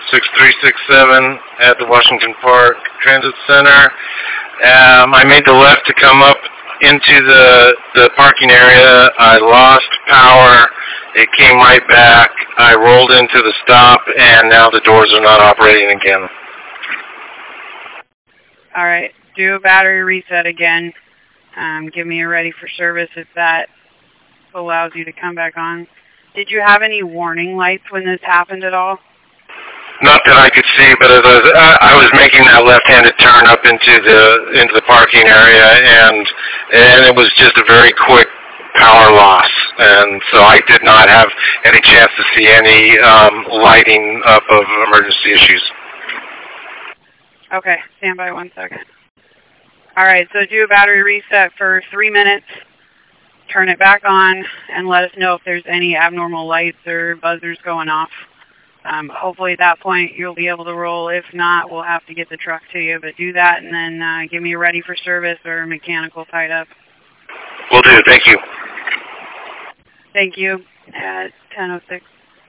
6367 at the Washington Park Transit Center. I made the left to come up into the parking area. I lost power. It came right back. I rolled into the stop, and now the doors are not operating again. All right. Do a battery reset again. Give me a ready for service if that allows you to come back on. Did you have any warning lights when this happened at all? Not that I could see, but as I was making that left-handed turn up into the parking area, and it was just a very quick power loss, and so I did not have any chance to see any lighting up of emergency issues. Okay, stand by 1 second. All right, so do a battery reset for 3 minutes. Turn it back on, and let us know if there's any abnormal lights or buzzers going off. Hopefully at that point you'll be able to roll. If not, we'll have to get the truck to you. But do that, and then give me a ready for service or mechanical tied up. Will do. Thank you. Thank you. At 10:06.